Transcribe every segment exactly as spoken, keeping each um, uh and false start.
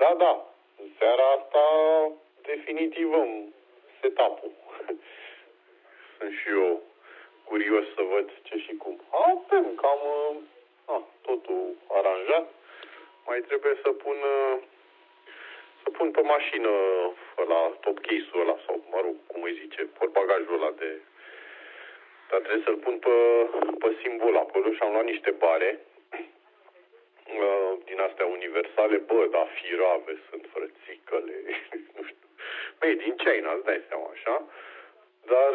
da, da, în seara asta definitivăm setup-ul. Sunt și eu curios să văd ce și cum. Avem cam a, totul aranjat. Mai trebuie să pun să pun pe mașină la top case-ul ăla sau, mă rog, cum îi zice, portbagajul ăla de... Dar trebuie să-l pun pe, pe simbol acolo și am luat niște bare din astea universale. Bă, dar firave sunt, frățicăle, nu știu. Made in China, îți dai seama, așa. Dar,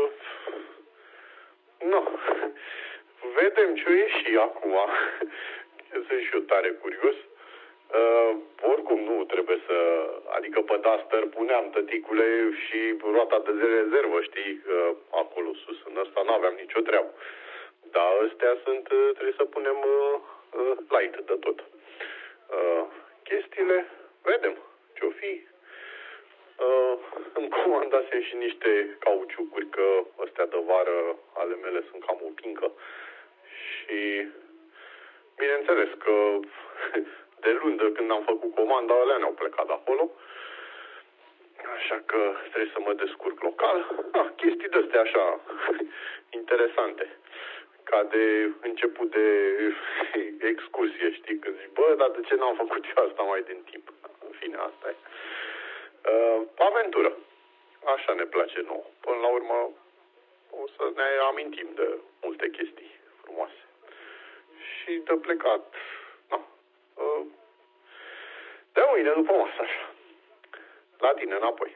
nu, vedem ce-o ieși acum. Sunt și eu tare curios. Uh, oricum nu trebuie să... Adică pe Duster puneam, tăticule, și roata de rezervă, știi, uh, acolo sus. În ăsta n-aveam nicio treabă. Dar astea sunt... Trebuie să punem uh, uh, light de tot. Uh, chestiile, vedem ce-o fi. Uh, îmi comandasem și niște cauciucuri, că astea de vară ale mele sunt cam o pincă. Și bineînțeles că de luni de când am făcut comanda, alea ne-au plecat de acolo. Așa că trebuie să mă descurc local. Ah, chestii de-astea așa interesante. Ca de început de excursie, știi? Când zici, bă, dar de ce n-am făcut eu asta mai din timp? În fine, asta e. Uh, aventură. Așa ne place nouă. Până la urmă o să ne amintim de multe chestii frumoase. Și de plecat, nu, uh, de mâine după masă, așa. La tine înapoi.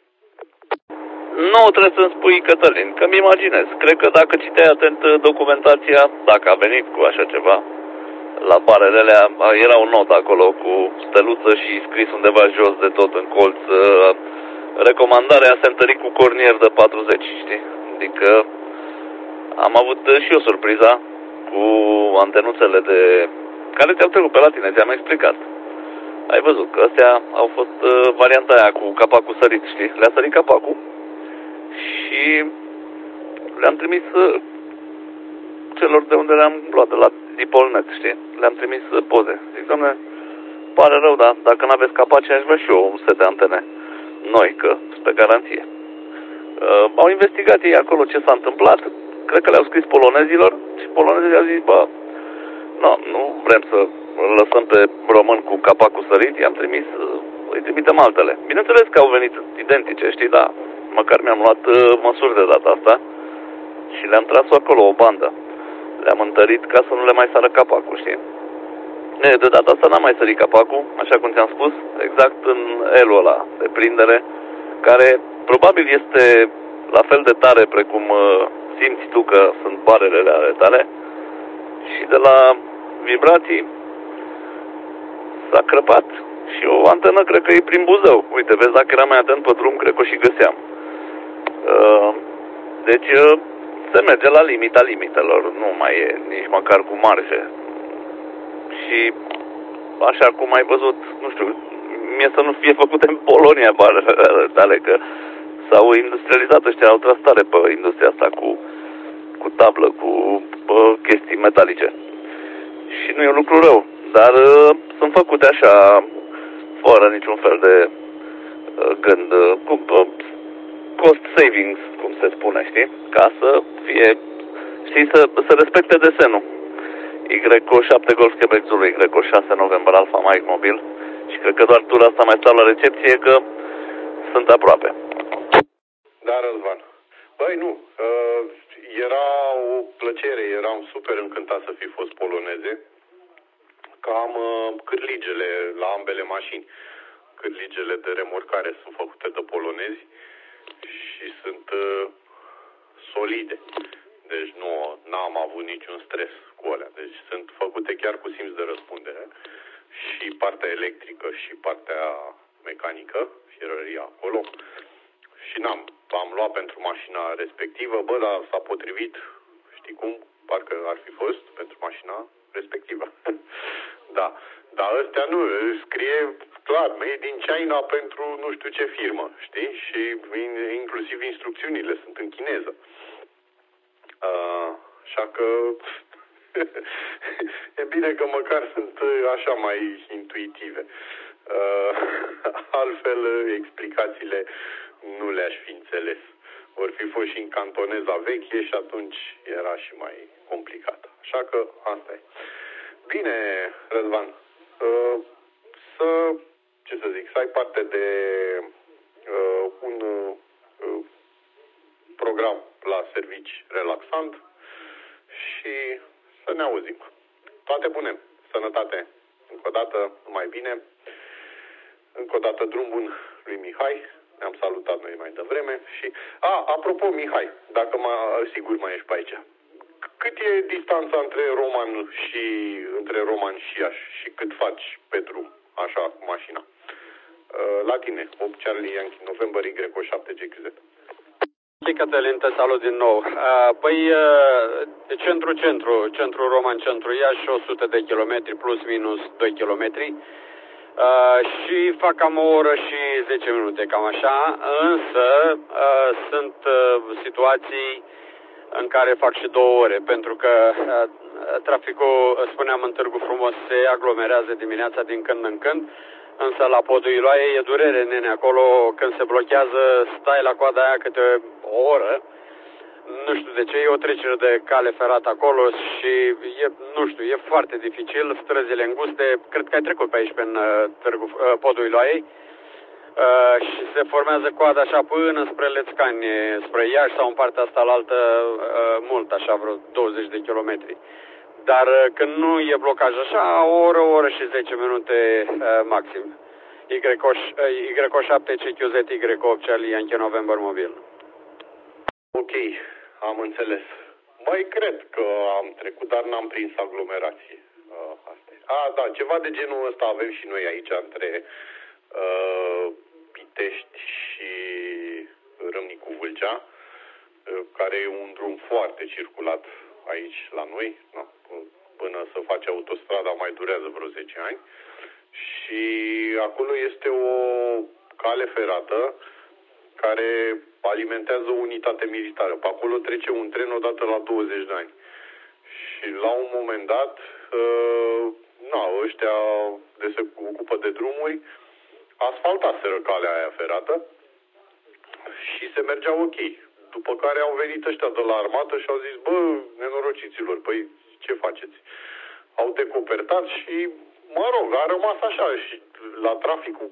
Nu trebuie să-mi spui, Cătălin, că mi imaginez. Cred că dacă citeai atent documentația, dacă a venit cu așa ceva, la barele alea, era un not acolo cu steluță și scris undeva jos de tot în colț, recomandarea se întări cu cornier de patruzeci, știi? Adică am avut și eu surpriza cu antenuțele de... care ți-au trecut pe la tine, ți-am explicat. Ai văzut că astea au fost uh, varianta aia cu capacul sărit, știi? Le-a sărit capacul și le-am trimis uh, celor de unde le-am luat, de la Dipolnet, știi? Le-am trimis uh, poze. Zic, doamne, pare rău, dar dacă n-aveți capace, aș vrea și eu un set de antene noi, că sunt pe garanție. Uh, au investigat ei acolo ce s-a întâmplat, cred că le-au scris polonezilor și polonezii au zis, bă, no, nu vrem să îl lăsăm pe român cu capacul sărit, i-am trimis, îi trimitem altele. Bineînțeles că au venit identice, știi, da, măcar mi-am luat uh, măsuri de data asta și le-am tras acolo o bandă. Le-am întărit ca să nu le mai sară capacul, știi? E, de data asta n-am mai sărit capacul, așa cum ți-am spus, exact în elul ăla de prindere, care probabil este la fel de tare precum uh, simți tu că sunt barele ale tale și de la vibrații s-a crăpat și o antenă cred că e prin Buzău. Uite, vezi, dacă eram mai atent pe drum, cred că o și găseam. Uh, deci uh, se merge la limita limitelor, nu mai e nici măcar cu marge. Și așa cum ai văzut, nu știu, mie să nu fie făcute în Polonia barele tale, că s-au industrializat ăștia, au tras tare pe industria asta cu, cu tablă, cu bă, chestii metalice. Și nu e un lucru rău, dar uh, sunt făcute așa, fără niciun fel de uh, gând, uh, cu uh, cost savings, cum se spune, știi? Ca să fie, știi, să, să respecte desenul. Y O șapte Golf Quebec Zulu, Y O șase November Alpha Mike Mobil. Și cred că doar tura asta mai stau la recepție, că sunt aproape. Da, Răzvan. Băi, nu, uh, era o plăcere, eram super încântat să fi fost poloneze, că am uh, cârligele la ambele mașini. Cârligele de remorcare sunt făcute de polonezi și sunt uh, solide. Deci nu n-am avut niciun stres cu alea. Deci sunt făcute chiar cu simț de răspundere. Și partea electrică și partea mecanică, fierăria acolo. Și n-am, am luat pentru mașina respectivă, bă, dar s-a potrivit, știi cum, parcă ar fi fost pentru mașina respectivă. Da, dar ăstea nu, scrie clar, made in China pentru nu știu ce firmă, știi? Și inclusiv instrucțiunile sunt în chineză. Uh, așa că e bine că măcar sunt așa mai intuitive. Uh, altfel explicațiile nu le-aș fi înțeles. Vor fi fost și în cantoneza veche și atunci era și mai complicat. Așa că asta e. Bine, Răzvan, să, ce să zic, să ai parte de uh, un uh, program la servici relaxant și să ne auzim. Toate bune, sănătate, încă o dată, numai bine, încă o dată drum bun lui Mihai, ne-am salutat noi mai devreme și... A, apropo, Mihai, dacă mă, sigur mai ești pe aici, cât e distanța între Roman și între Roman și Iași și cât faci pe drum, așa, cu mașina? La tine, opt Charlie Yankee, November, Y O șapte G Q Z. Cătălin, te salut din nou. Păi, centru-centru, centru Roman, centru Iași, o sută de kilometri plus minus doi kilometri. Și fac cam o oră și zece minute, cam așa, însă sunt situații în care fac și două ore, pentru că traficul, spuneam, în Târgu Frumos se aglomerează dimineața din când în când, însă la Podul Iloaie e durere, nene, acolo când se blochează, stai la coada aia câte o oră, nu știu de ce, e o trecere de cale ferată acolo și e, nu știu, e foarte dificil, străzile înguste, cred că ai trecut pe aici, pe în Târgu, Podul Iloaiei, uh, și se formează coada așa până spre Lețcani, spre Iași sau în partea asta la altă, uh, mult, așa, vreo douăzeci de kilometri. Dar uh, când nu e blocaj așa, o oră, o oră și zece minute uh, maxim. Y O șapte C Q Z, Y opt Charlie Yankee November mobil. Ok, am înțeles. Mai cred că am trecut, dar n-am prins aglomerație. Uh, asta e. A, da, ceva de genul ăsta avem și noi aici între uh, Pitești și Râmnicu Vâlcea, uh, care e un drum foarte circulat aici la noi. No, până să faci autostrada mai durează vreo zece ani. Și acolo este o cale ferată care alimentează o unitate militară. Pe acolo trece un tren odată la douăzeci de ani. Și la un moment dat, uh, na, ăștia de se ocupă de drumuri asfaltaseră calea aia ferată și se mergea ok. După care au venit ăștia de la armată și au zis, bă, nenorociților, păi ce faceți? Au decopertat și, mă rog, a rămas așa și la traficul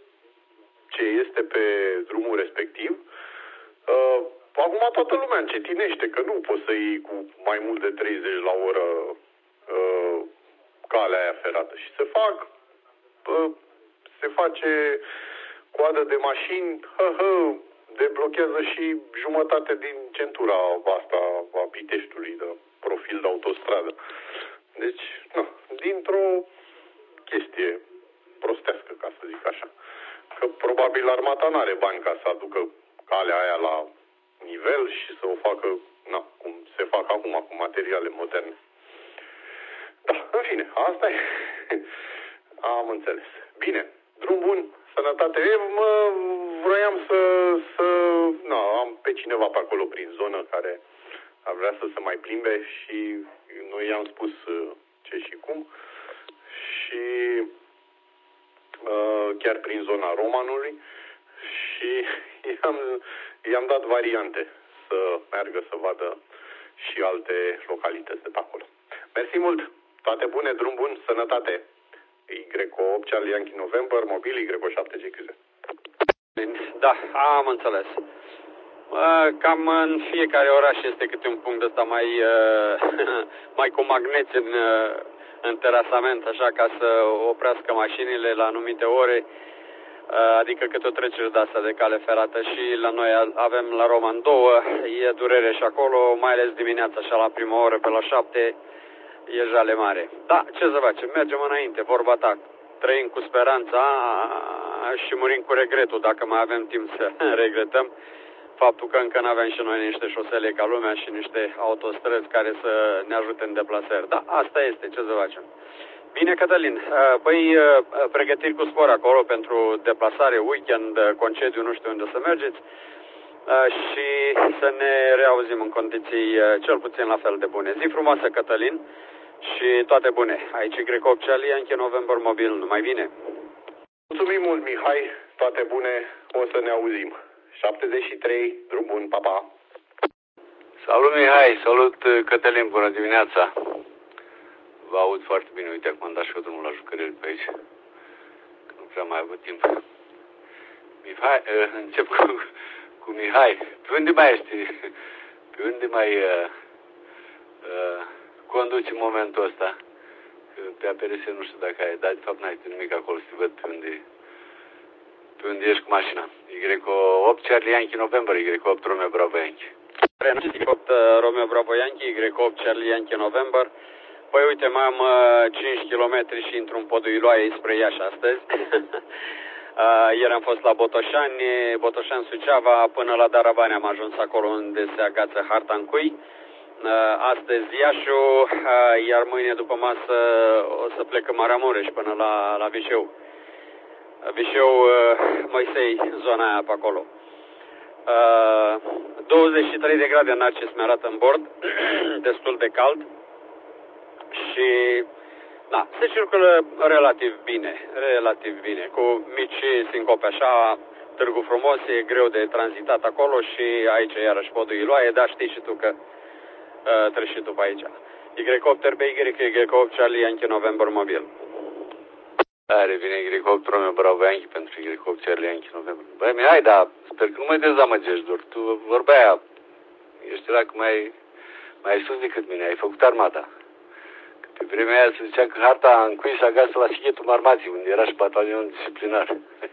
ce este pe drumul respectiv. Uh, acum toată lumea încetinește, că nu poți să iei cu mai mult de treizeci la oră uh, calea aia ferată. Și se fac, uh, se face coadă de mașini, hă, hă, deblochează și jumătate din centura asta a Piteștiului, de profil de autostradă. Deci, nu, dintr-o chestie prostească, ca să zic așa. Că probabil armata n-are bani ca să aducă calea aia la nivel și să o facă, na, cum se fac acum, cu materiale moderne. Da, în fine, asta e. Am înțeles. Bine, drum bun, sănătate. E, mă, vroiam să, să, na, am pe cineva pe acolo prin zonă care ar vrea să se mai plimbe și noi i-am spus ce și cum. Și uh, chiar prin zona Romanului și i-am, i-am dat variante să meargă să vadă și alte localități de pe acolo. Mersi mult! Toate bune, drum bun, sănătate! Y O opt Charlie Yankee November, mobil Y O șapte G Q Z. Da, am înțeles. Cam în fiecare oraș este câte un punct ăsta mai, mai cu magneți în, în terasament, așa, ca să oprească mașinile la anumite ore, adică câte o trecere de asta de cale ferată. Și la noi avem la Roman două, e durere și acolo, mai ales dimineața, așa la prima oră, pe la șapte, e jale mare. Da, ce să facem, mergem înainte, vorba ta, trăim cu speranța și murim cu regretul, dacă mai avem timp să regretăm faptul că încă nu avem și noi niște șosele ca lumea și niște autostrăzi care să ne ajute în deplasări. Da, asta este, ce să facem. Bine, Cătălin, păi pregătiri cu spor acolo pentru deplasare, weekend, concediu, nu știu unde să mergeți și să ne reauzim în condiții cel puțin la fel de bune. Zi frumoasă, Cătălin, și toate bune. Aici Y opt Charlie Yankee November mobil, numai bine. Mulțumim mult, Mihai. Toate bune. O să ne auzim. șaptezeci și trei, drum bun, pa, pa. Salut, Mihai. Salut, Cătălin. Bună dimineața. Vă aud foarte bine. Uite, acum am dat și eu drumul la jucărieri pe aici. Că nu prea mai am avut timp. Mihai, încep cu, cu Mihai. Pe unde mai ești? Pe unde mai uh, uh, conduci în momentul ăsta? Că pe A P R S nu știu dacă ai, dar de fapt n-ai nimic acolo să te văd pe unde, pe unde ești cu mașina. Y opt Charlie Yankee November, Y opt Romeo Bravo Yankee. Y opt Romeo Bravo Yankee, Y opt Charlie Yankee November. Păi uite, mai am uh, cinci kilometri și intru în podul Iloaiei spre Iași astăzi. uh, ieri am fost la Botoșani, Botoșani Suceava, până la Darabani am ajuns acolo unde se agață harta în cui. Uh, astăzi Iașu, uh, iar mâine după masă o să plec în Maramureș până la, la Vișeu. Vișeu, uh, Moisei, zona aia pe acolo. Uh, douăzeci și trei de grade Narcis mi-arată în bord, destul de cald. Și, da, se circulă relativ bine, relativ bine, cu mici sincope așa, Târgu Frumos, e greu de tranzitat acolo și aici iarăși podul Iloaie, dar știi și tu că uh, treci și tu pe aici. Y opt R B Y, Y opt Charlie Yankee November mobil. Da, revine Y opt Romeo Bravo Yankee pentru Y opt Charlie Yankee November. Băi, Mihai, dar sper că nu mă dezamăgești, doar tu vorba aia, ești la că mai, mai sus decât mine, ai făcut armata. Pe vremea aia se zicea că harta în cui se agasă la Sighetul Marmației, unde era și batalionul disciplinar.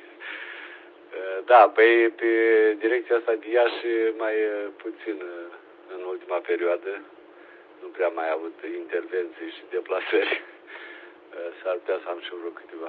Da, pe, pe direcția asta de Iași mai puțin în ultima perioadă. Nu prea mai avut intervenții și deplasări. S-ar putea să am și vreo câteva.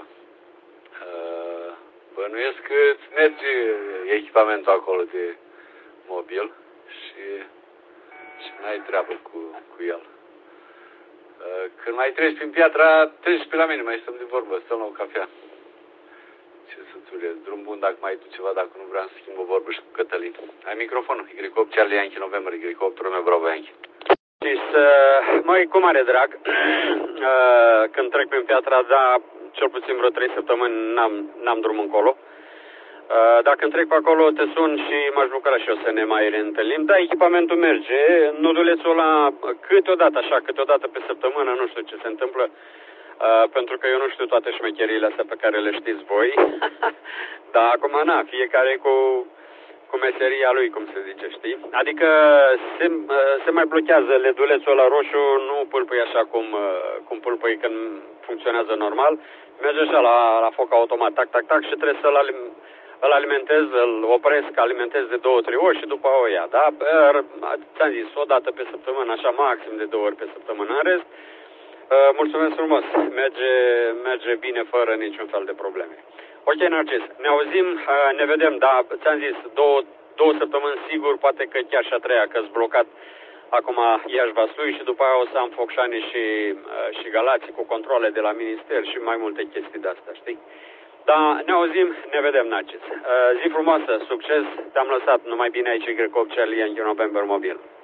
Bănuiesc că îți merge echipamentul acolo de mobil și, și n-ai treabă cu, cu el. Când mai treci prin Piatra, treci pe la mine, mai stăm de vorbă, stăm la o cafea. Ce să-ți drum bun dacă mai ai tu ceva, dacă nu vreau să schimb o vorbă și cu Cătălin. Ai microfonul, Y opt Charlie Yankee November, Y opt Romeo Bravo Yankee. Și să, măi, cu mare drag, când trec prin Piatra, da, cel puțin vreo trei săptămâni n-am, n-am drum încolo. Dacă îmi trec pe acolo, te sun și m-aș bucura și eu să ne mai reîntâlnim. Da, echipamentul merge. Nodulețul ăla câteodată, așa, câteodată pe săptămână, nu știu ce se întâmplă. Uh, pentru că eu nu știu toate șmecheriile astea pe care le știți voi. Dar acum, na, fiecare cu, cu meseria lui, cum se zice, știi? Adică se, uh, se mai blochează ledulețul ăla roșu, nu pâlpâi așa cum, uh, cum pâlpâi când funcționează normal. Merge așa la, la foc automat, tac, tac, tac, și trebuie să-l alim- îl alimentez, îl opresc, alimentez de două, trei ori și după o ia, da? Ți-am zis, o dată pe săptămână, așa maxim de două ori pe săptămână. În rest, mulțumesc frumos, merge, merge bine fără niciun fel de probleme. Ok, Narcis, ne auzim, ne vedem, da, ți-am zis, două, două săptămâni sigur, poate că chiar și a treia, că-s blocat acum Iași Vaslui și după aia o să am Focșani și, și Galații cu controle de la minister și mai multe chestii de-astea, știi? Da, ne auzim, ne vedem, Narcis. Zi frumoasă, succes, te-am lăsat numai bine aici, Y opt Charlie Yankee November mobil.